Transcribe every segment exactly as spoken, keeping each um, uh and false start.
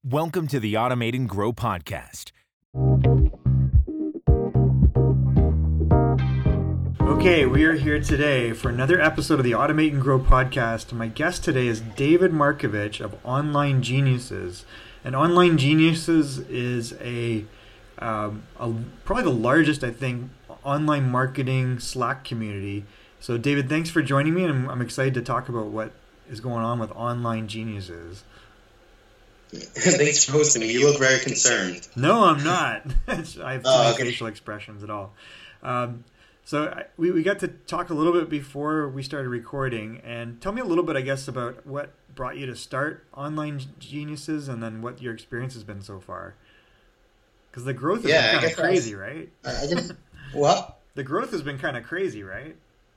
Welcome to the Automate and Grow podcast. Okay, we are here today for another episode of the Automate and Grow podcast. My guest today is David Markovich of Online Geniuses. And Online Geniuses is a, um, a probably the largest, I think, online marketing Slack community. So, David, thanks for joining me, and I'm, I'm excited to talk about what is going on with Online Geniuses. Thanks for hosting me. You look very concerned. No, I'm not. I have Oh, no okay. facial expressions at all. Um, so I, we, we got to talk a little bit before we started recording. And tell me a little bit, I guess, about what brought you to start Online Geniuses and then what your experience has been so far. Because the growth has Yeah, I been kind guess of I was- crazy, right? I guess, what? The growth has been kind of crazy, right?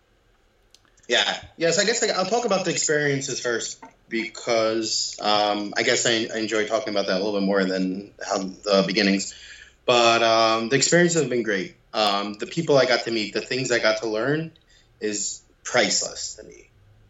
Yeah. Yes, I guess I, I'll talk about the experiences first because um, I guess I, I enjoy talking about that a little bit more than how the beginnings. But um, the experiences have been great. Um, the people I got to meet, the things I got to learn is priceless to me.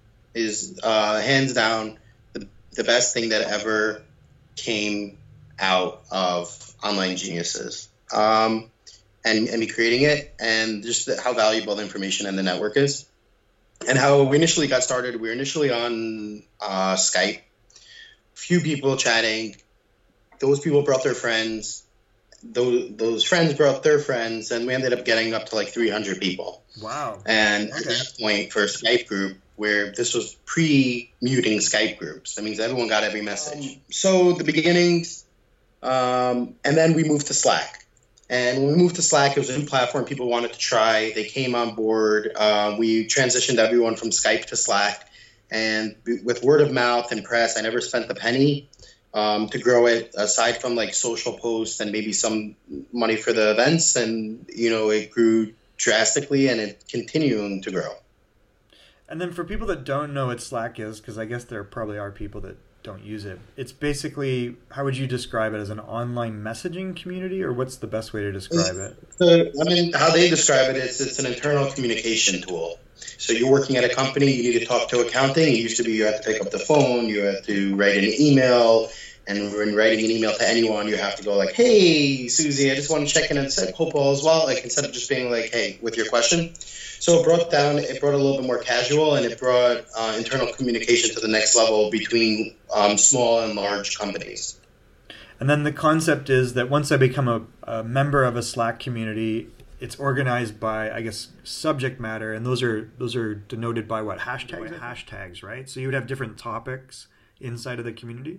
Is uh, hands down the, the best thing that ever came out of Online Geniuses. Um, and, and me creating it and just the, how valuable the information and the network is. And how we initially got started, we were initially on uh, Skype, few people chatting, those people brought their friends, those, those friends brought their friends, and we ended up getting up to like three hundred people. Wow. And at Okay. that point for a Skype group, where this was pre-muting Skype groups, that means everyone got every message. So the beginnings, um, and then we moved to Slack. And when we moved to Slack, it was a new platform people wanted to try. They came on board. Uh, we transitioned everyone from Skype to Slack. And with word of mouth and press, I never spent a penny um, to grow it, aside from like social posts and maybe some money for the events. And, you know, it grew drastically and it's continuing to grow. And then for people that don't know what Slack is, because I guess there probably are people that don't use it, it's basically, how would you describe it, as an online messaging community, or what's the best way to describe it? So, I mean, how they describe it is it's an internal communication tool. So you're working at a company, you need to talk to accounting. It used to be you had to pick up the phone, you had to write an email, and when writing an email to anyone, you have to go like, hey, Susie, I just want to check in and say, hope all is well, like instead of just being like, hey, with your question. So it brought down, it brought a little bit more casual, and it brought uh, internal communication to the next level between um, small and large companies. And then the concept is that once I become a, a member of a Slack community, it's organized by, I guess, subject matter, and those are those are denoted by what, hashtags? Hashtags, right? So you would have different topics inside of the community?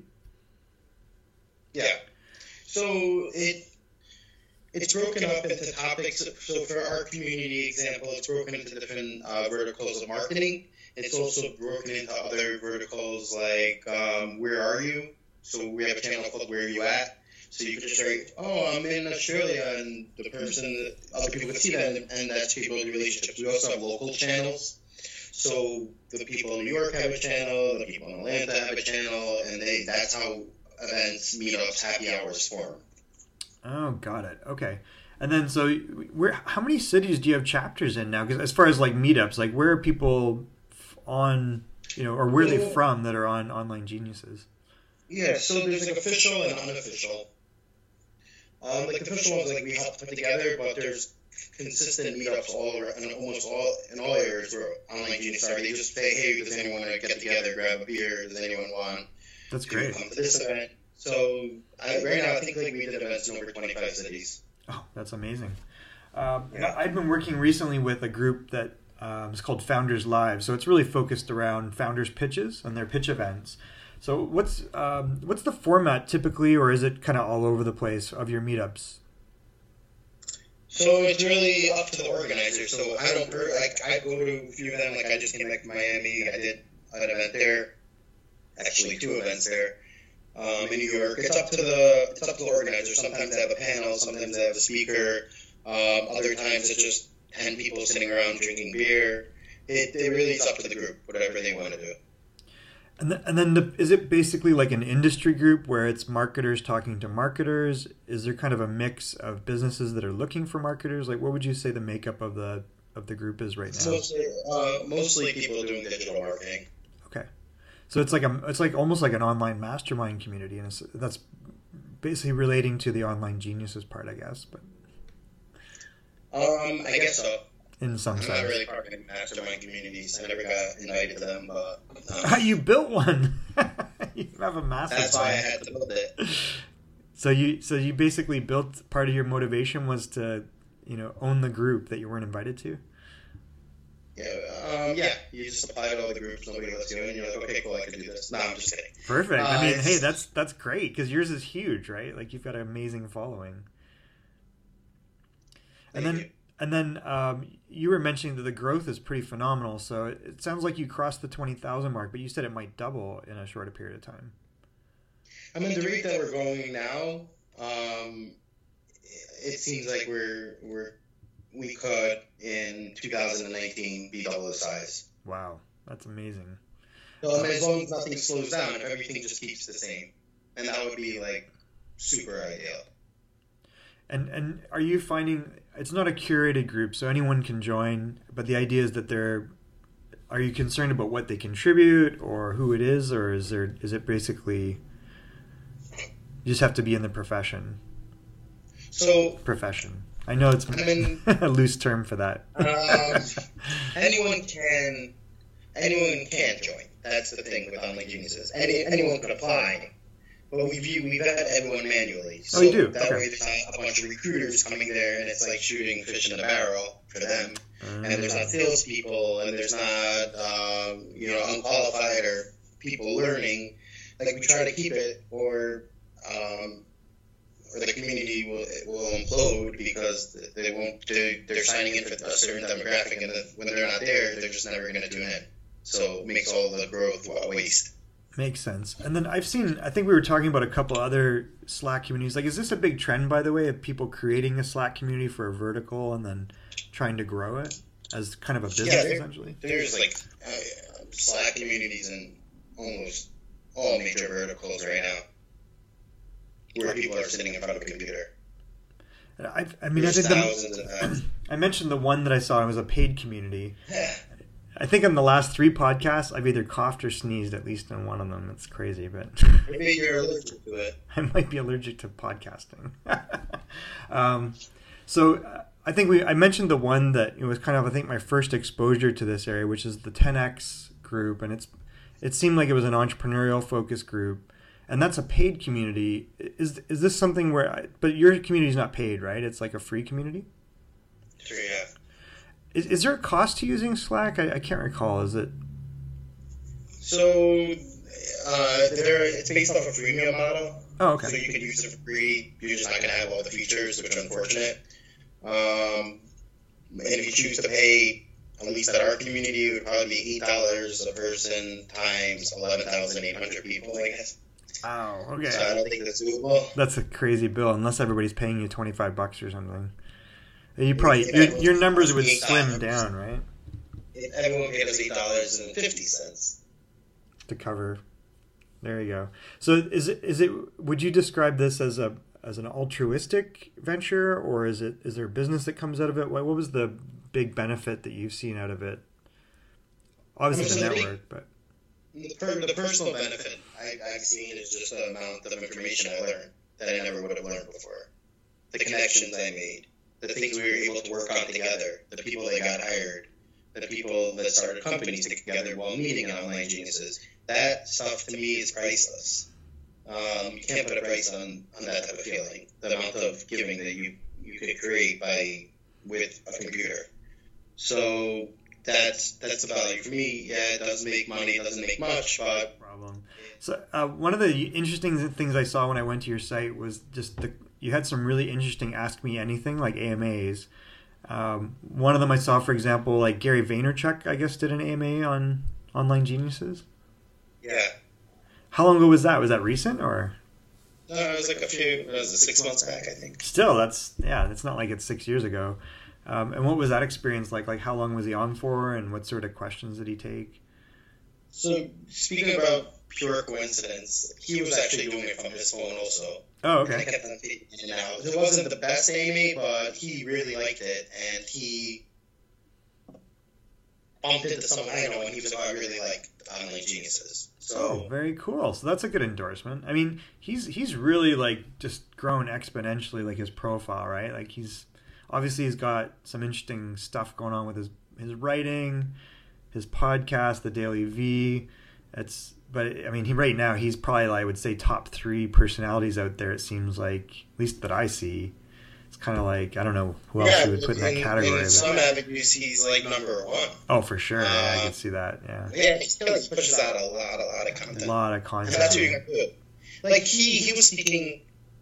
Yeah. So it it's broken up into topics. So for our community example, it's broken into different uh, verticals of marketing. It's also broken into other verticals like um, where are you? So we have a channel called Where Are You At? So you could just write, oh, I'm in Australia, and the person, other people could see that, and, and that's how you build relationships. We also have local channels. So the people in New York have a channel, the people in Atlanta have a channel, and they that's how events, meetups, happy hours form. Oh, got it. Okay. And then, so where? How many cities do you have chapters in now? Because as far as like meetups, like where are people f- on, you know, or where are they from that are on Online Geniuses? Yeah, so there's like official and unofficial. Um, like official ones, like we help put together, but there's consistent meetups all around, in almost all in all areas where Online Genius are. They just say, hey, does anyone want to get together, grab a beer? Does anyone want That's to great. come to this event? So I, right now, I think like we did events in over twenty-five cities. Oh, that's amazing. Um, Yeah. I've been working recently with a group that um, is called Founders Live. So it's really focused around founders' pitches and their pitch events. So what's um, what's the format typically, or is it kind of all over the place of your meetups? So it's really up to the organizer. So I don't like I go to a few of them. Like I just came back to Miami. I did an event there, actually two events there. Um, in New York, it's up to the it's up to the organizer. Sometimes they have a panel, sometimes they have a speaker. Um, other times it's just ten people sitting around drinking beer. It, it really is up to the group, whatever they want to do. And then, and then the, is it basically like an industry group where it's marketers talking to marketers? Is there kind of a mix of businesses that are looking for marketers? Like, what would you say the makeup of the of the group is right now? Mostly, uh, mostly people doing digital marketing. Okay. So it's like a, it's like almost like an online mastermind community, and it's, that's basically relating to the Online Geniuses part, I guess. But um, I guess so. In some I'm sense, not really part of mastermind communities. I never got invited to them, but um, you built one. You have a mastermind. That's why I had to build it. So you, so you basically built, part of your motivation was to, you know, own the group that you weren't invited to. Yeah, um, yeah. You just apply to all the groups, nobody lets you in, and you're like, okay, cool, I can do this. No, I'm just kidding. Perfect. Uh, I mean, hey, that's that's great because yours is huge, right? Like you've got an amazing following. And then, you. and then um, you were mentioning that the growth is pretty phenomenal. So it, it sounds like you crossed the twenty thousand mark, but you said it might double in a shorter period of time. I mean, the rate that we're going now, um, it seems like we're we're we could in two thousand nineteen be double the size. Wow, that's amazing. So I mean, as long as nothing slows down, if everything just keeps the same, and that would be like super ideal. And and are you finding it's not a curated group, so anyone can join, but the idea is that they're, are you concerned about what they contribute or who it is, or is there is it basically you just have to be in the profession? So profession. I know it's I mean, a loose term for that. um, anyone can anyone can join. That's the thing with Online Geniuses. Any anyone can apply. But we view we vet everyone manually. So oh, you do? That Okay. way there's not a bunch of recruiters coming there, and it's like shooting fish in a barrel for them. Um, And there's not salespeople, and there's not um, you know unqualified or people learning. Like we try to keep it, or um, or the community will will implode because they won't. They, they're signing in for a certain demographic, and when they're not there, they're just never going to tune in. So it makes all the growth a waste. Makes sense. And then I've seen, I think we were talking about a couple other Slack communities. Like, is this a big trend, by the way, of people creating a Slack community for a vertical and then trying to grow it as kind of a business, Yeah, there- essentially? There's like uh, Slack communities in almost all major verticals right now, where people are sitting in front of a computer. I've, I mean, There's I think the, thousands and thousands. I mentioned the one that I saw was a paid community. I think in the last three podcasts, I've either coughed or sneezed at least in one of them. It's crazy, but Maybe you're allergic to it. I might be allergic to podcasting. um, so uh, I think we I mentioned the one that it was kind of I think my first exposure to this area, which is the ten X group, and it's it seemed like it was an entrepreneurial focused group, and that's a paid community. Is is this something where? I, but your community is not paid, right? It's like a free community. Sure, yeah. Is, is there a cost to using Slack? I, I can't recall. Is it? So uh, there, it's based off a freemium model. Oh, okay. So you can use it for free. You're just not going to have all the features, which is unfortunate. Um, and if you choose to pay, at least at our community, it would probably be eight dollars a person times eleven thousand eight hundred people, I guess. Oh, okay. So I don't think that's doable. That's a crazy bill, unless everybody's paying you twenty-five bucks or something. You probably your, your numbers would slim down, right? Everyone paid us eight dollars and fifty cents to cover. There you go. So is it is it? Would you describe this as a as an altruistic venture, or is it is there a business that comes out of it? What what was the big benefit that you've seen out of it? Obviously the network, but the, per, the personal benefit I, I've seen is just the amount of information I learned that I never would have learned before. The connections I made. The things we were able to work on together, the people that got hired, the people that started companies together while meeting Online Geniuses. That stuff to me is priceless. Um, you can't put a price on, on that type of feeling. The amount of giving that you, you could create by with a computer. So that's that's the value for me. Yeah, it does make money. It doesn't make much, but problem. So uh, one of the interesting things I saw when I went to your site was just the you had some really interesting Ask Me Anything, like A M As. Um, one of them I saw, for example, like Gary Vaynerchuk, I guess, did an A M A on Online Geniuses. Yeah. How long ago was that? Was that recent or? No, it was like a few, it was six months back, I think. Still, that's, yeah, it's not like it's six years ago. Um, and what was that experience like? Like, how long was he on for, and what sort of questions did he take? So, speaking about pure coincidence, he was actually doing it from his phone also. Oh, And I okay. kept on taking it in and out. It wasn't the best A M A, but he really liked it, and he bumped into someone I know, and he was like, "Oh, I really like Online Geniuses." So, oh, very cool. So that's a good endorsement. I mean, he's he's really like just grown exponentially, like his profile, right? Like he's obviously he's got some interesting stuff going on with his his writing, his podcast, The Daily V. It's but I mean, he right now he's probably I would say top three personalities out there. It seems like, at least that I see. It's kind of like I don't know who else yeah, you would put in that in, category. In some avenues, he's like number one. Oh, for sure. Uh, yeah, I can see that. Yeah. Yeah, he still pushes out a lot, a lot of content. A lot of content. And that's what you got to do. Like he, he was speaking.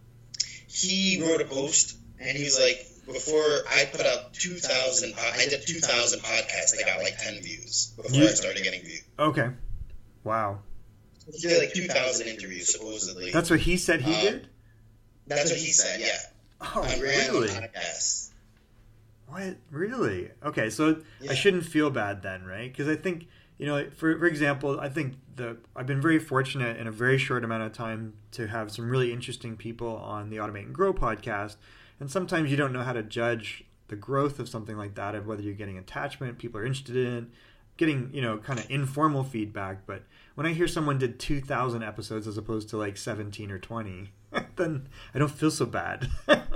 He wrote a post, and he was like, "Before I put out two thousand, I did two thousand podcasts. I got like ten views before You, I started getting views." Okay. Wow. He did like two thousand interviews supposedly. That's what he said he um, did? That's what he said. Yeah. Oh, on really? Podcasts. What? Really? Okay, so Yeah. I shouldn't feel bad then, right? Because I think, you know, for for example, I think the I've been very fortunate in a very short amount of time to have some really interesting people on the Automate and Grow podcast. And sometimes you don't know how to judge the growth of something like that, of whether you're getting attachment, people are interested in, getting, you know, kind of informal feedback. But when I hear someone did two thousand episodes as opposed to like seventeen or twenty, then I don't feel so bad.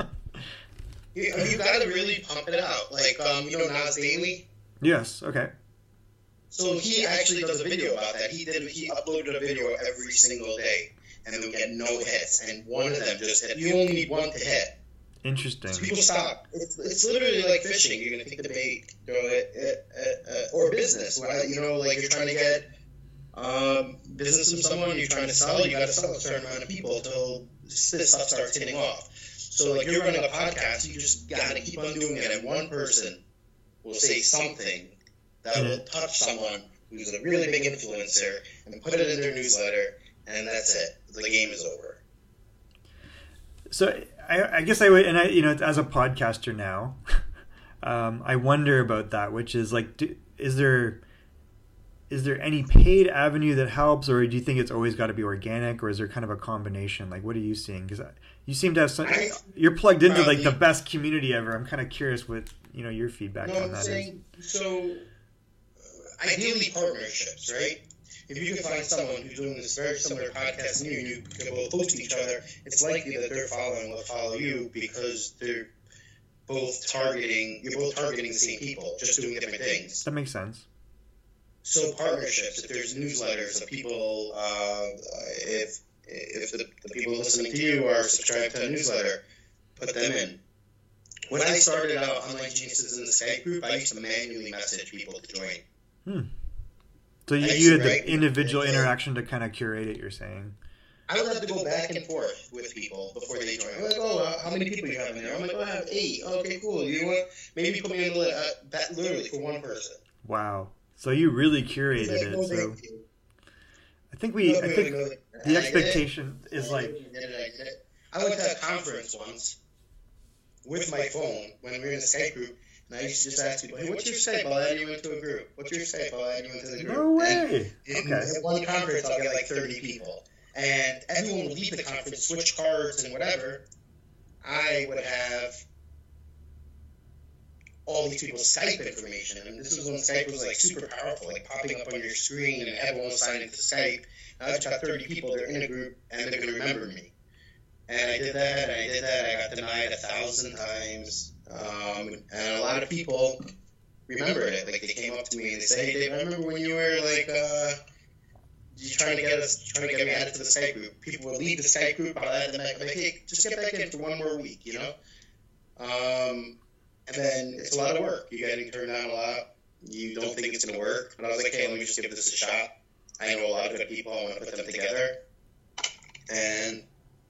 You, you got to really pump it out. Like, um, you know, Nas Daily. Yes. Okay. So he actually does a video about that. He did. He uploaded a video every single day, and they would get no hits. And one of them just hit. You only need one to hit. Interesting. So people stop. It's, it's literally like fishing. You're gonna take the bait, throw it, uh, uh, uh, or business. Right? You know, like you're trying to get um, business from someone. You're trying to sell. You got to sell a certain amount of people until this stuff starts hitting off. So, like, you're running a podcast, you just got to keep on doing it, and one person will say something that will touch someone who's a really big influencer and put it in their newsletter, and that's it. The game is over. So, I, I guess I would, and I, you know, as a podcaster now, um, I wonder about that, which is like, do, is there... Is there any paid avenue that helps, or do you think it's always got to be organic, or is there kind of a combination? Like, what are you seeing? Because you seem to have some. You're plugged into like the best community ever. I'm kind of curious what you know your feedback no, on that saying, is. So, ideally, partnerships, right? If you can find someone who's doing this very similar podcast to you, and you can both host each other, it's likely that they're following will follow you because they're both targeting. You're both targeting the same people, just doing different things. That makes sense. So partnerships, if there's newsletters of people, uh, if if the, the people listening to you are subscribed to a newsletter, put them in. When I started out Online Geniuses in the Skype group, I used to manually message people to join. Hmm. So you, you had the individual interaction to kind of curate it, you're saying? I would have to go back and forth with people before they join. I'm like, oh, uh, how many people you have in there? I'm like, oh, I have eight. Okay, cool. You want maybe put me on the list, uh, that literally for one person. Wow. So you really curated like, it. No, so I think we, no, I think no, the expectation is like. I went to a conference once with my phone when we were in a Skype group, and I used to just ask people, "Hey, what's your Skype? I'll add you into a group. What's your Skype? I'll add you into the group." No way. And okay. At one conference, I'll get like thirty people, and everyone would leave the conference, switch cards and whatever. I would have all these people's Skype information, and this was when Skype was like super powerful, like popping up on your screen, and everyone was signing to Skype. I just got thirty people, they're in a group, and they're going to remember me. And I did that, and I did that, I got denied a thousand times, um, and a lot of people remembered it. Like, they came up to me and they said, "Hey, Dave, I remember when you were, like, uh, you trying to get us, trying to get me added to the Skype group." People would leave the Skype group, I'll add them back, I'm like, "Hey, just get back in for one more week," you know? Um... And then it's a lot of work. You're getting turned down a lot. You don't think it's going to work. But I was like, hey, let me just give this a shot. I know a lot of good people. I want to put them together. And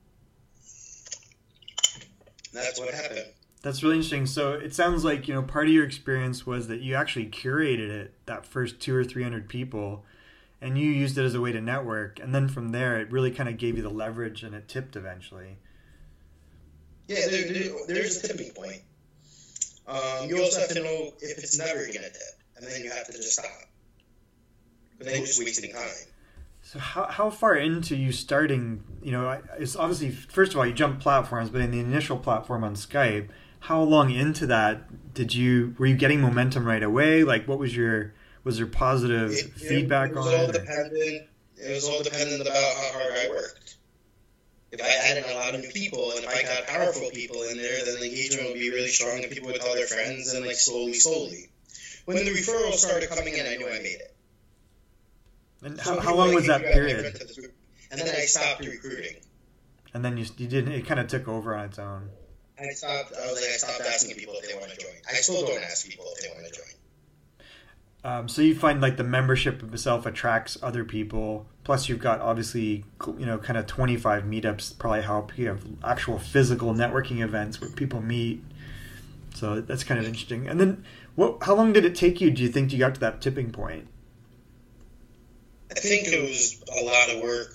that's what happened. That's really interesting. So it sounds like, you know, part of your experience was that you actually curated it, that first two or three hundred people, and you used it as a way to network. And then from there, it really kind of gave you the leverage, and it tipped eventually. Yeah, there, there, there's a tipping point. Um, you also have to know if it's never going to tip, and then you have to just stop. Because then you're just wasting time. So how how far into you starting, you know, it's obviously, first of all, you jumped platforms, but in the initial platform on Skype, how long into that did you, were you getting momentum right away? Like, what was your, Was there positive it, feedback it was on all it? dependent. It was all dependent about how hard I worked. If I added a lot of new people, and if I got powerful people in there, then the engagement would be really strong, and people would tell their friends, and like slowly, slowly. When the referrals started coming in, I knew I made it. And So how, how people, long like, was if that you got period? different to the group. And then I stopped recruiting. And then you you didn't. It kind of took over on its own. I stopped. I was like, I stopped asking people if they want to join. I still don't ask people if they want to join. Um, so you find like the membership itself attracts other people. Plus, you've got obviously you know kind of twenty-five meetups probably help. You have actual physical networking events where people meet. So that's kind of interesting. And then, what? How long did it take you? Do you think you got to that tipping point? I think it was a lot of work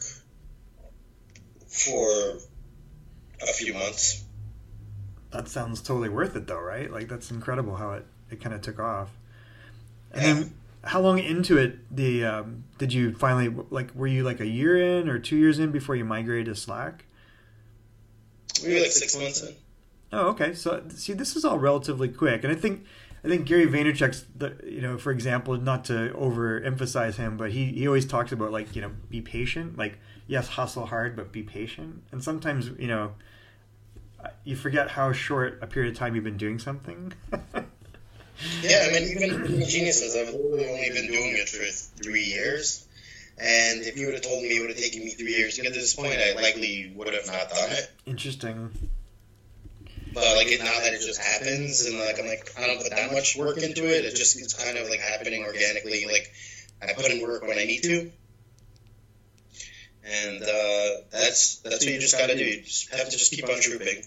for a few months. That sounds totally worth it, though, right? Like that's incredible how it, it kind of took off. And Yeah. then, how long into it the um, did you finally like? Were you like a year in or two years in before you migrated to Slack? We were like six months in. Oh, okay. So see, this is all relatively quick, and I think I think Gary Vaynerchuk's, the, you know, for example, not to overemphasize him, but he he always talks about like you know be patient. Like yes, hustle hard, but be patient. And sometimes you know you forget how short a period of time you've been doing something. Yeah, I mean, even in Geniuses, I've literally only been doing it for three years. And if you would have told me it would have taken me three years to get to this point, I likely would have not done it. Interesting. But like it, now that it just happens, and like I'm like I don't put that much work into it. It just it's kind of like happening organically. Like I put in work when I need to, and uh, that's that's what you just got to do. You just have to just keep on trooping.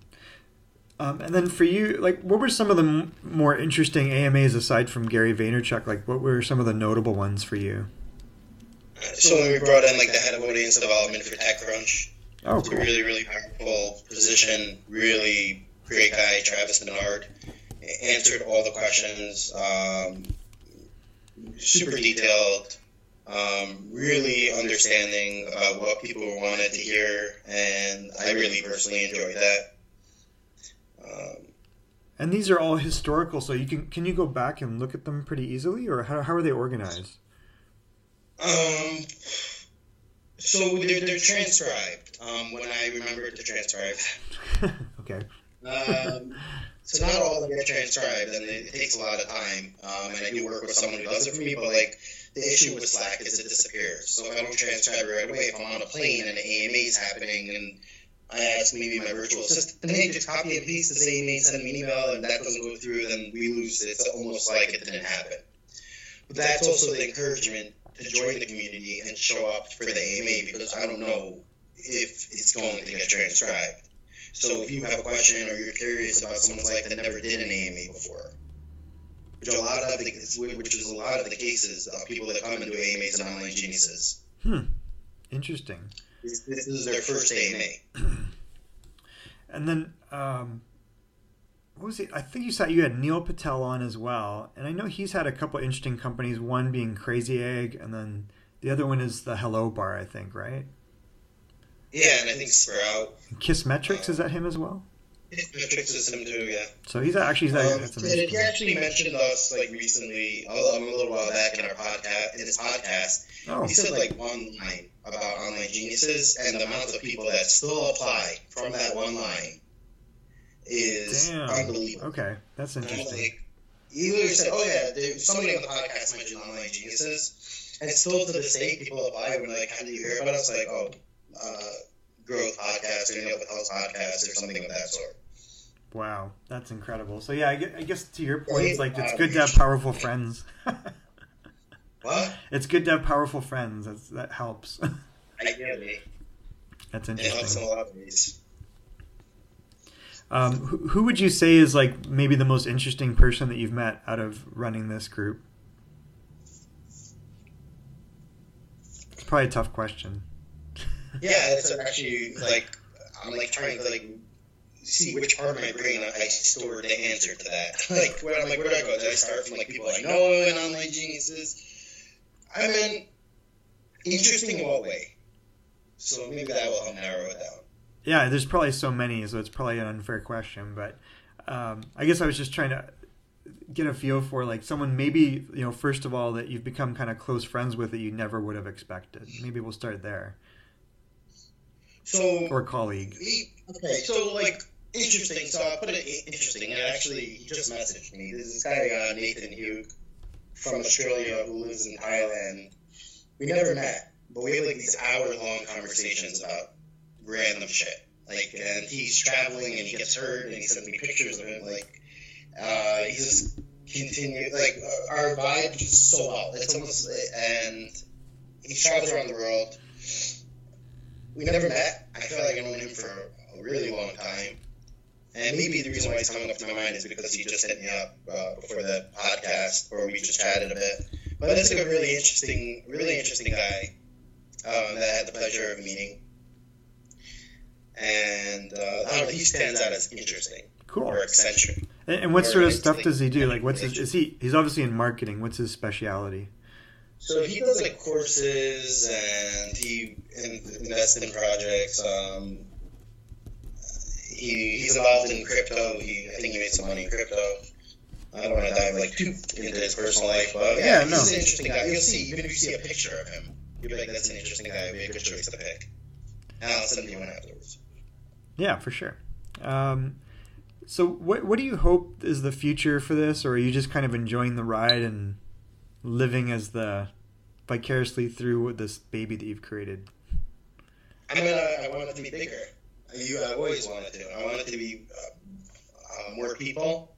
Um, and then for you, like, what were some of the m- more interesting A M As aside from Gary Vaynerchuk? Like, what were some of the notable ones for you? So when we brought in like the head of audience development for TechCrunch, Oh, it's a cool. really really powerful position. Really great guy, Travis Bernard, answered all the questions. Um, super detailed. Um, really understanding uh, what people wanted to hear, and I really personally enjoyed that. Um, And these are all historical, so you can can you go back and look at them pretty easily, or how how are they organized? um, so they're, they're transcribed. Um, when I remembered to transcribe, Okay. um, so not all of them get transcribed, and it, it takes a lot of time. Um, and I do work with someone who does it for me, but like the issue with Slack is it disappears. So if I don't transcribe it right away, if I'm on a plane and an A M A is happening, and I ask maybe my virtual assistant, hey, just copy and paste this A M A, send me an email, and that doesn't go through, then we lose it. It's almost like it didn't happen. But that's also the encouragement to join the community and show up for the A M A, because I don't know if it's going to get transcribed. So if you have a question or you're curious about someone's life that never did an A M A before, which a lot of the, which is a lot of the cases of people that come and do A M As and online geniuses. Hmm. Interesting. This, this is their first A M A. And then, um, what was it? I think you said you had Neil Patel on as well, and I know he's had a couple interesting companies. One being Crazy Egg, and then the other one is the Hello Bar, I think, right? Yeah, and I think Sprout. Kissmetrics, is that him as well? Kissmetrics is him too, yeah. So he's actually he's Um, that's and amazing. he actually mentioned us like recently, a little, a little while back in our podcast, in his podcast. Oh, He said like one line about online geniuses, and the amount of people that still apply from that one line is damn. unbelievable. Okay, that's And I'm interesting. like, he literally said, "Oh yeah, there, somebody on the podcast mentioned online geniuses," and still to this day, people apply. We're like, "How did you hear about us?" Like, "Oh, uh, Growth Podcast or Neil Patel's podcast or something of that sort." Wow, that's incredible. So yeah, I gue- I guess to your point, it's like it's Uh, good to have powerful friends. What? It's good to have powerful friends. That's, that helps. I get it. That's It helps in interesting. a lot of ways. Um, who, who would you say is like maybe the most interesting person that you've met out of running this group? It's probably a tough question. Yeah, it's actually like I'm like trying to like see which part of my brain I store the answer to that. Like where I'm like, where do I go? Do I start from like people I know and online geniuses? I mean, interesting in what way? So maybe that will help narrow it down. Yeah, there's probably so many, so it's probably an unfair question. But um, I guess I was just trying to get a feel for like someone maybe, you know, first of all, that you've become kind of close friends with that you never would have expected. Maybe we'll start there. So or a colleague. He, okay, so like interesting. So I'll put it interesting. And actually, he just messaged me. There's this guy uh, Nathan Hugh from Australia who lives in Thailand. We never met, but we have like these hour-long conversations about random shit. Like, and he's traveling and he gets hurt, and he sends me pictures of him. Like, uh, he just continues. Like, our vibe just so well. It's almost, and he's traveled around the world. We never met. I feel like I've known him for a really long time. And maybe the reason why he's coming up to my mind is because he just hit me up uh, before the podcast, or we just chatted a bit. But it's like a really interesting, really interesting guy um, that I had the pleasure of meeting. And uh, I don't know, he stands out as interesting. Cool. Or eccentric. And, and what or sort of stuff does he do? Like, what's his, is he? He's obviously in marketing. What's his speciality? So he does like courses, and he invests in projects. Um, he he's involved in crypto. He I think he made some money in crypto. I don't want to dive like too into his personal life, but yeah, Yeah, he's no. an interesting guy. You'll see, even if you see a picture of him, you'll be like, that's an interesting guy. It'd be a good choice to pick. And I'll send you one afterwards. Yeah, for sure. Um, so what what do you hope is the future for this, or are you just kind of enjoying the ride and living as the vicariously through this baby that you've created? I mean, I, I want it to be bigger. You, I always wanted to. I want it to be uh, uh, more people,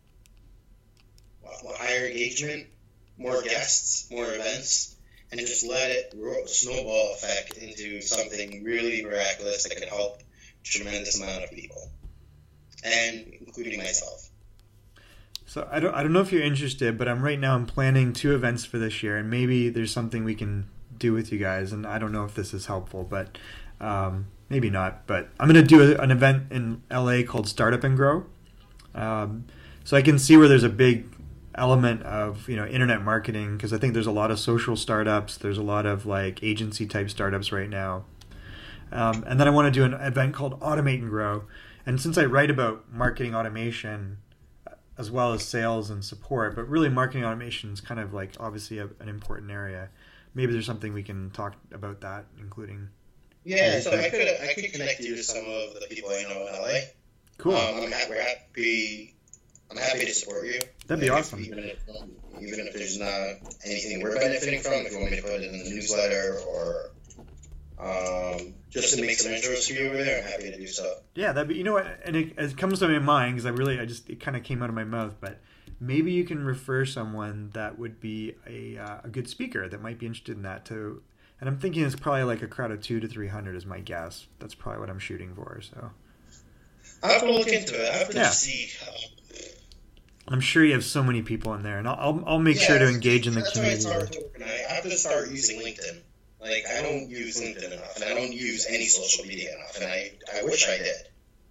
uh, higher engagement, more guests, more events, and just let it grow, snowball effect into something really miraculous that can help a tremendous amount of people, and including myself. So I don't I don't know if you're interested, but I'm right now I'm planning two events for this year, and maybe there's something we can do with you guys. And I don't know if this is helpful, but um, maybe not. But I'm going to do a, an event in L A called Startup and Grow. Um, so I can see where there's a big element of, you know, internet marketing, because I think there's a lot of social startups. There's a lot of like agency type startups right now. Um, and then I want to do an event called Automate and Grow. And since I write about marketing automation as well as sales and support, but really marketing automation is kind of like obviously a, an important area. Maybe there's something we can talk about that, including. Yeah, so I could I could connect you to some of the people I know in L A. Cool. Um, I'm happy, we're happy. I'm happy to support you. That'd be Like, awesome. Even if, even if there's not anything we're benefiting from, if you want me to put it in the newsletter or um, just to make some intros for you over there, I'm happy to do so. Yeah, that'd be. You know what? And it, it comes to my mind because I really, I just, it kind of came out of my mouth. But maybe you can refer someone that would be a uh, a good speaker that might be interested in that too. And I'm thinking it's probably like a crowd of two to three hundred is my guess. That's probably what I'm shooting for. So I'll have to look into it. I have to Yeah. see. Um, I'm sure you have so many people in there, and I'll I'll, I'll make sure to engage in the that's community. Why it's hard to organize. I have to start using LinkedIn. Like, I don't use LinkedIn enough, and I don't use any social media enough, and I, I wish I did.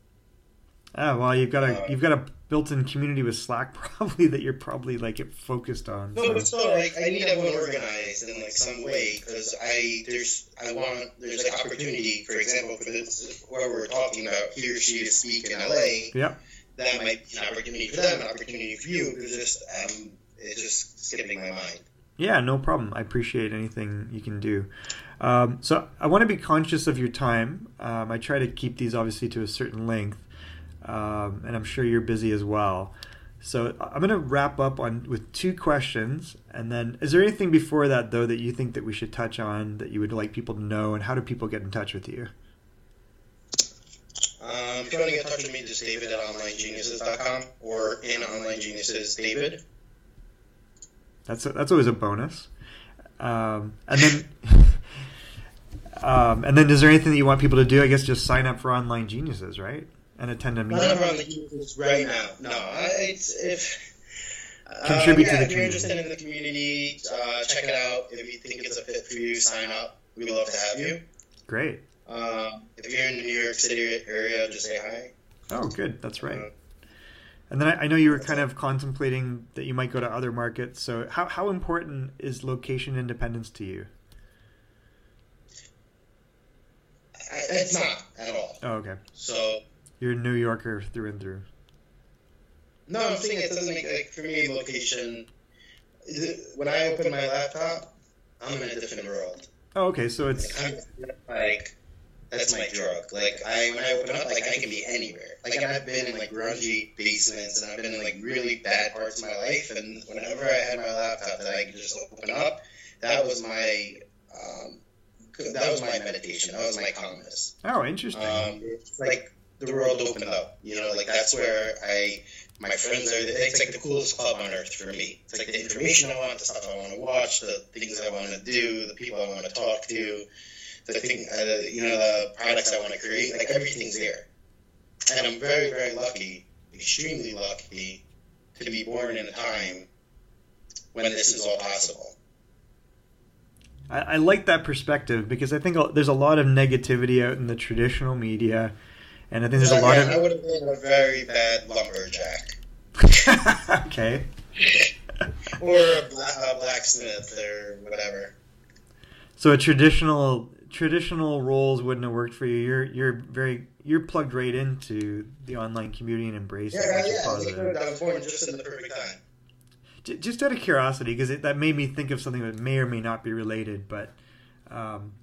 Oh well, you've got a Uh, you've got a built-in community with Slack probably that you're probably like it focused on. No, so. but still, like, I need everyone organized in like some way, because I there's I want there's like opportunity. For example, for this whoever we're talking about, he or she to speak in L A. Yep. That might be an opportunity for them, an opportunity for you. It's just um, it's just skipping my mind. Yeah, no problem. I appreciate anything you can do. Um, so I want to be conscious of your time. Um, I try to keep these obviously to a certain length, um, and I'm sure you're busy as well. So I'm going to wrap up on with two questions, and then is there anything before that though that you think that we should touch on that you would like people to know, and how do people get in touch with you? Um, if you want to get in touch with me, just David at online geniuses dot com or in Online Geniuses, David. That's a, that's always a bonus. Um, and then, um, and then, is there anything that you want people to do? I guess just sign up for Online Geniuses, right, and attend a Not meeting. over on the Geniuses right now. No, I, it's if uh, Contribute to yeah, the if you're community. interested in the community, uh, check it out. If you think it's a fit for you, sign up. We'd love to have you. Great. Um, if you're in the New York City area, just say hi. Oh, good. That's right. Uh, And then I, I know you were kind of contemplating that you might go to other markets. So how how important is location independence to you? I, it's not at all. Oh, okay. So You're a New Yorker through and through. No, I'm saying it doesn't make, like, for me, location, when I open my laptop, I'm in a different world. Oh, okay, so it's... Like, I'm, like, that's my drug. Like, I when I open up, like, I can be anywhere. Like, and I've been in, like, grungy basements, and I've been in, like, really bad parts of my life, and whenever I had my laptop that I could just open up, that was my, um, that was my meditation. That was my calmness. Oh, interesting. Um, it's like the world opened up, you know, like, that's where I... My friends are, it's like the coolest club on earth for me. It's like the information I want, the stuff I want to watch, the things I want to do, the people I want to talk to, the thing, uh, you know, the products I want to create, like everything's there. And I'm very, very lucky, extremely lucky, to be born in a time when this is all possible. I, I like that perspective because I think there's a lot of negativity out in the traditional media. And I think there's so, a lot yeah, of... I would have been a very bad lumberjack. Okay. Or a, bla- a blacksmith or whatever. So a traditional traditional roles wouldn't have worked for you. You're you're very you're plugged right into the online community and embrace yeah, it, which yeah, is positive. I was born just in the perfect time. J- just out of curiosity, because that made me think of something that may or may not be related, but. Um,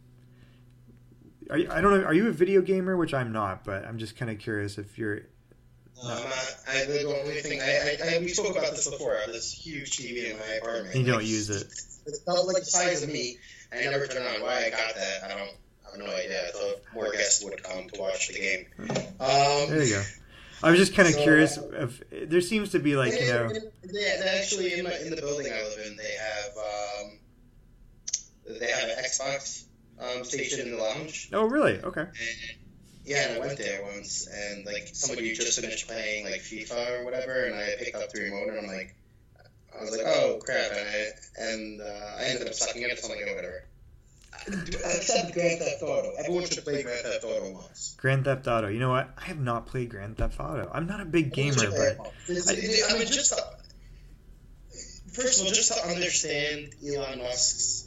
Are you, I don't know. Are you a video gamer? Which I'm not, but I'm just kind of curious if you're. No, I'm not. I, the only thing I, I, I we spoke about this before. I have this huge T V in my apartment. You don't like, use it. It's not like the size of me. I never turn on. Why I got that, I don't. I have no idea. I thought more guests would come to watch the game. Um, there you go. I was just kind of so, curious. If there seems to be like you know. They, they actually in, my, in the building I live in, they have um, they have an Xbox. Um, station in the lounge. Oh, really? Okay. And, yeah, and I went there once, and like somebody just finished playing like FIFA or whatever, and I picked up the remote, and I'm like, I was like, oh crap, and I and uh, I ended up sucking it, so I'm like, oh, whatever. Except Grand Theft Auto. Everyone should play Grand Theft Auto once. Grand Theft Auto. You know what? I have not played Grand Theft Auto. I'm not a big gamer, but it's, I, it, I mean, just to, first of all, just to understand Elon Musk's.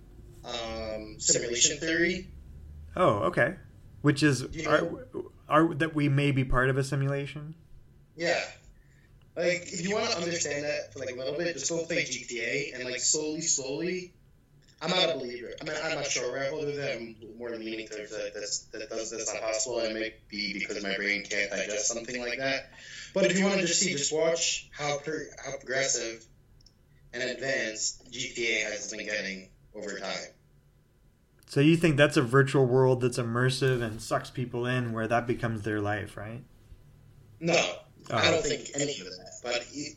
Um, simulation theory. Oh, okay. Which is you know, are, are that we may be part of a simulation? Yeah. Like, if you want to understand that for like a little bit, just go play G T A and like slowly, slowly. I'm not a believer. I mean, I'm not sure where I hold with it. I'm more leaning towards that. That's that does that's not possible. It may be because my brain can't digest something like that. But if you want to just see, just watch how per, how progressive and advanced G T A has been getting over time. So you think that's a virtual world that's immersive and sucks people in where that becomes their life, right? No, oh. I don't think any of that. But he,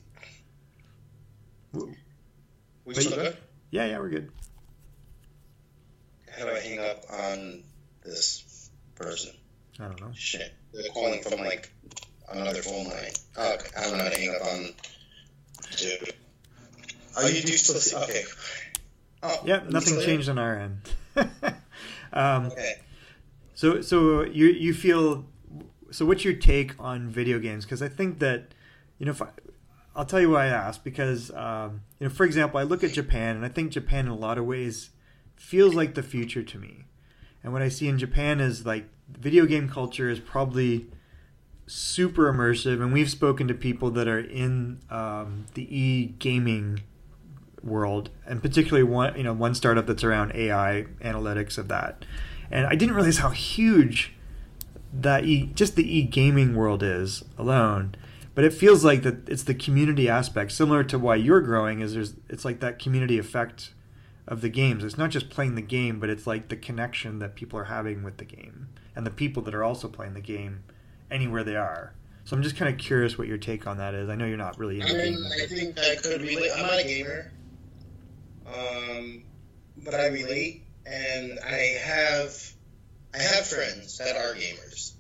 we still good? Yeah, yeah, we're good. How do I hang up on this person? I don't know. Shit, they're calling from like another phone line. Oh, okay. I don't know how to hang up on. Dude. Oh, you do still see? Okay. Oh, yeah, nothing changed on our end. um, okay. So, so you you feel. So, what's your take on video games? Because I think that, you know, if I, I'll tell you why I asked. Because, um, you know, for example, I look at Japan, and I think Japan, in a lot of ways, feels like the future to me. And what I see in Japan is like video game culture is probably super immersive, and we've spoken to people that are in um, the e-gaming world, and particularly one, you know, one startup that's around A I analytics of that. And I didn't realize how huge that e, just the e-gaming world is alone. But it feels like that it's the community aspect, similar to why you're growing. Is there's it's like that community effect of the games. It's not just playing the game, but it's like the connection that people are having with the game and the people that are also playing the game anywhere they are. So I'm just kind of curious what your take on that is. I know you're not really into I mean, gaming. I think I could relate. I'm not a gamer, um, but I relate, and I have I have friends that are gamers.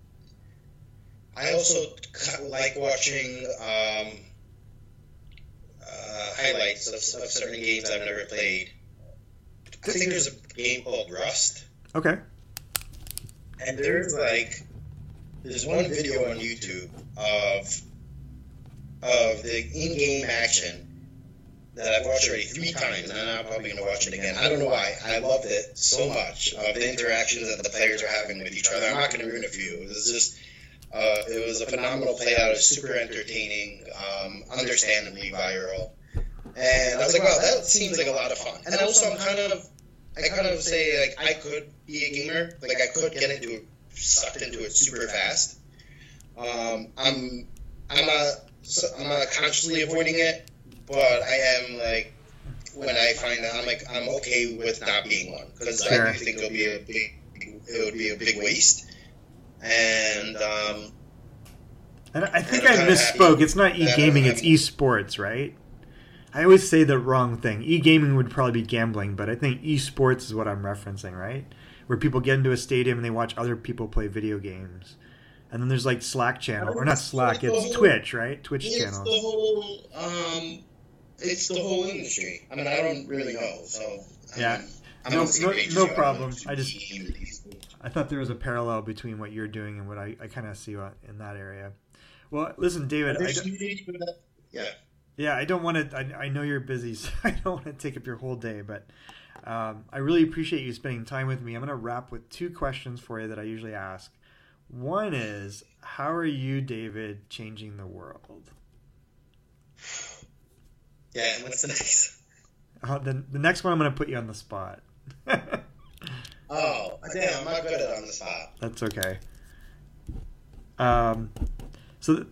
I also like watching um, uh, highlights of, of certain games I've never played. I think there's a game called Rust. Okay. And there's like there's one video on YouTube of of the in-game action that I've watched already three times, and I'm probably going to watch it again. I don't know why. I loved it so much. Of the interactions that the players are having with each other. I'm not going to ruin it for you. It's just Uh, it was a phenomenal play out. It was super entertaining, um, understandably viral. And I was like, wow, that seems like a lot of fun. And also, I'm kind of, I kind of say, like, I could be a gamer. Like, I could get into it, sucked into it super fast. Um, I'm, I'm a, I'm not consciously avoiding it, but I am, like, when I find that, I'm like, I'm okay with not being one. Because sure. I do think it'll be a big, it would be a big waste. And, um... And I think I misspoke. It's not e-gaming, it's e-sports, right? I always say the wrong thing. E-gaming would probably be gambling, but I think e-sports is what I'm referencing, right? Where people get into a stadium and they watch other people play video games. And then there's like Slack channel, or not Slack, it's Twitch, right? Twitch channel. It's the whole, um, it's the whole industry. I mean, I don't really know, so... Yeah, I'm no, no, no problem. I just... I thought there was a parallel between what you're doing and what I, I kind of see in that area. Well, listen, David. I yeah. Yeah, I don't want to. I, I know you're busy, so I don't want to take up your whole day. But um, I really appreciate you spending time with me. I'm going to wrap with two questions for you that I usually ask. One is, how are you, David, changing the world? Yeah, and what's the next? Uh, the, the next one, I'm going to put you on the spot. Oh, damn, I'm not good at on the spot. That's okay. Um, so, th-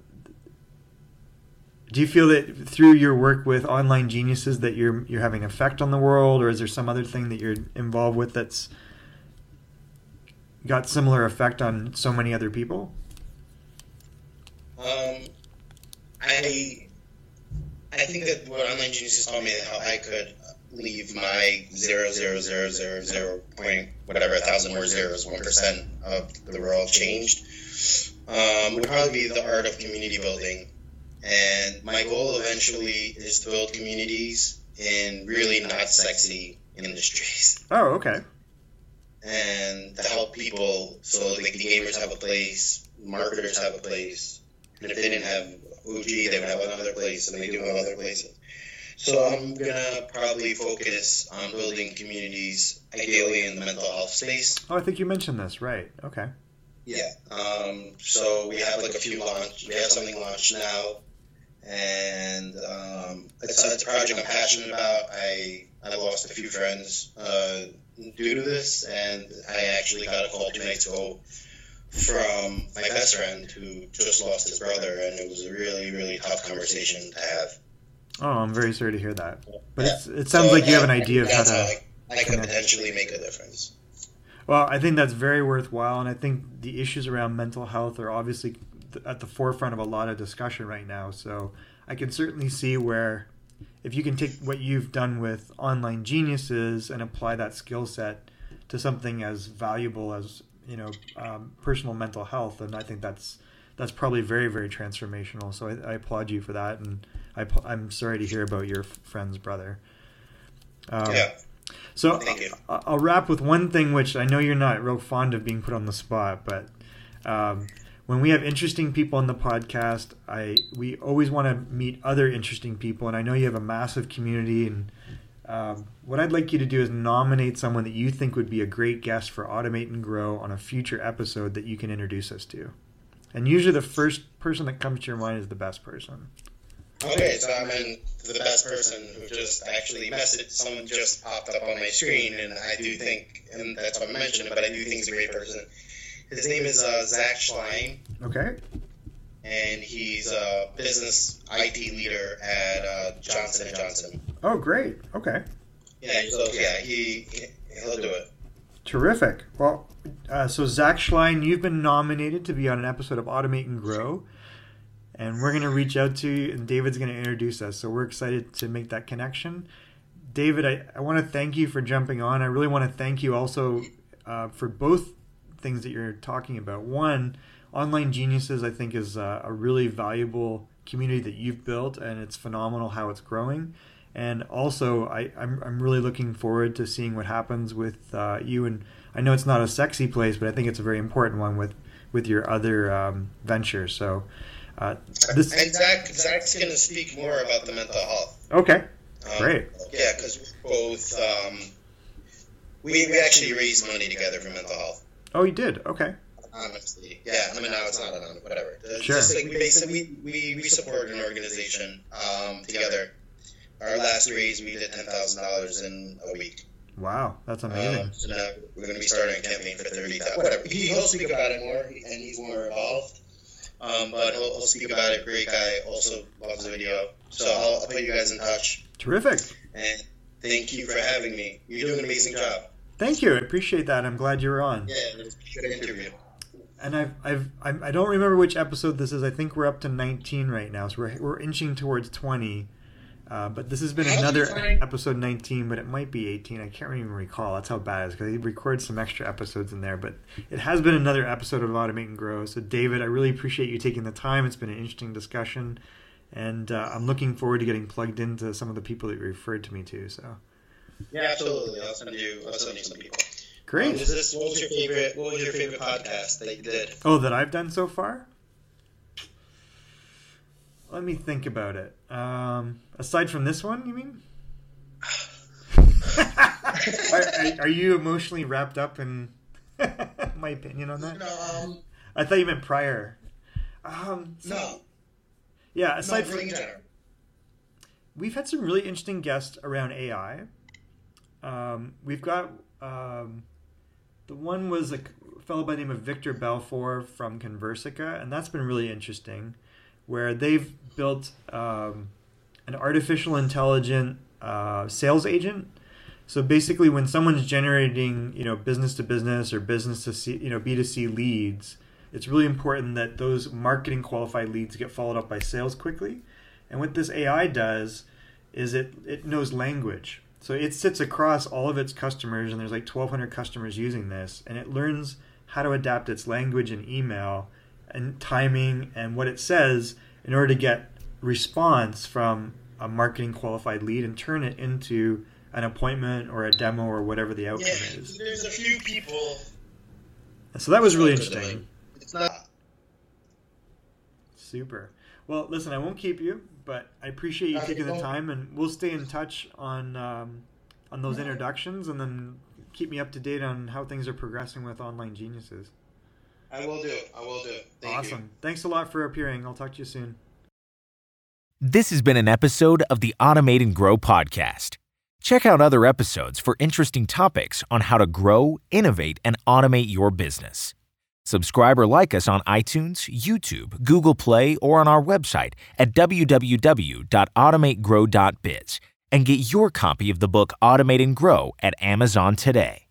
do you feel that through your work with Online Geniuses that you're you're having an effect on the world, or is there some other thing that you're involved with that's got similar effect on so many other people? Um, I I think that what Online Geniuses taught me is how I could leave my zero zero zero zero zero point whatever a thousand more zeros one percent of the world changed um, would probably be the art of community building. And my goal eventually is to build communities in really not sexy industries. Oh, okay. And to help people, so like the gamers have a place, marketers have a place, and if they didn't have O G, they would have another place, and they do have other places. So I'm going to probably focus on building communities, ideally in the mental health space. Oh, I think you mentioned this, right. Okay. Yeah. Um, so we have like a few launch, we have something launched now, and um, it's, it's a project I'm passionate about. I, I lost a few friends uh, due to this, and I actually got a call two nights ago from my best friend who just lost his brother, and it was a really, really tough conversation to have. Oh, I'm very sorry to hear that. But yeah. it's, it sounds so, like you have an idea of how to... How I, I could potentially make a difference. Well, I think that's very worthwhile, and I think the issues around mental health are obviously at the forefront of a lot of discussion right now. So I can certainly see where if you can take what you've done with Online Geniuses and apply that skill set to something as valuable as, you know, um, personal mental health, then I think that's that's probably very, very transformational. So I, I applaud you for that, and I, I'm sorry to hear about your friend's brother. Um, yeah. So Thank you. I'll wrap with one thing, which I know you're not real fond of being put on the spot, but um, when we have interesting people on the podcast, I we always want to meet other interesting people, and I know you have a massive community. And um, what I'd like you to do is nominate someone that you think would be a great guest for Automate and Grow on a future episode that you can introduce us to. And usually the first person that comes to your mind is the best person. Okay, so I mean, the best person who just actually messaged, someone just popped up on my screen, and I do think, and that's why I mentioned it, but I do think he's a great person. His name is uh, Zach Schlein. Okay. And he's a business I T leader at uh, Johnson and Johnson. Oh, great. Okay. Yeah, so yeah, he, he'll do it. Terrific. Well, uh, so Zach Schlein, you've been nominated to be on an episode of Automate and Grow. And we're going to reach out to you, and David's going to introduce us. So we're excited to make that connection. David, I, I want to thank you for jumping on. I really want to thank you also uh, for both things that you're talking about. One, Online Geniuses, I think, is a, a really valuable community that you've built, and it's phenomenal how it's growing. And also, I, I'm, I'm really looking forward to seeing what happens with uh, you. And I know it's not a sexy place, but I think it's a very important one with, with your other um, ventures. So... Uh, this... And Zach, Zach's going to speak more about the mental health. Okay, um, great. Yeah, because both, um, we, we actually raised money together for mental health. Oh, you did? Okay. honestly. Yeah, I mean, now it's not on, whatever. Sure. Just like we basically, we, we support an organization um, together. Our last raise, we did ten thousand dollars in a week. Wow, that's amazing. Um, so now we're going to be starting a campaign for thirty thousand dollars. Whatever. He, he'll speak about it more, and he's more involved. Um, but he'll, he'll speak about it. Great guy. Also loves the video. So I'll, I'll put you guys in touch. Terrific. And thank you for having me. You're doing an amazing job. Thank you. I appreciate that. I'm glad you were on. Yeah, it was a good interview. And I've, I've, I'm- I don't remember which episode this is. I think we're up to nineteen right now, so we're, we're inching towards twenty. Uh, but this has been How another did you find- episode nineteen, but it might be eighteen. I can't even recall. That's how bad it is because he records some extra episodes in there. But it has been another episode of Automate and Grow. So, David, I really appreciate you taking the time. It's been an interesting discussion. And uh, I'm looking forward to getting plugged into some of the people that you referred to me to. So, Yeah, absolutely. I'll send you. I'll send you some people. great. Um, is this, what was your favorite? What was your favorite podcast that you did? Oh, that I've done so far? Let me think about it. Um, aside from this one, you mean? are, are, are you emotionally wrapped up in my opinion on that? No, um, I thought you meant prior. Um, so- no, Yeah, aside no, from in general. we've had some really interesting guests around A I. Um, we've got um, the one was a fellow by the name of Victor Balfour from Conversica, and that's been really interesting, where they've built um, an artificial intelligent uh, sales agent. So basically, when someone's generating, you know, business to business or business to C, you know, B two C leads, it's really important that those marketing qualified leads get followed up by sales quickly. And what this A I does is it it knows language. So it sits across all of its customers, and there's like twelve hundred customers using this, and it learns how to adapt its language and email and timing and what it says in order to get response from a marketing qualified lead and turn it into an appointment or a demo or whatever the outcome Yeah, is. there's a few people. So that was really interesting. It's not. Super. Well, listen, I won't keep you, but I appreciate you Uh, taking the don't- time, and we'll stay in touch on um, on those introductions, and then keep me up to date on how things are progressing with Online Geniuses. I will do. I will do. Thank Awesome. you. Thanks a lot for appearing. I'll talk to you soon. This has been an episode of the Automate and Grow podcast. Check out other episodes for interesting topics on how to grow, innovate, and automate your business. Subscribe or like us on iTunes, YouTube, Google Play, or on our website at w w w dot automate grow dot biz and get your copy of the book Automate and Grow at Amazon today.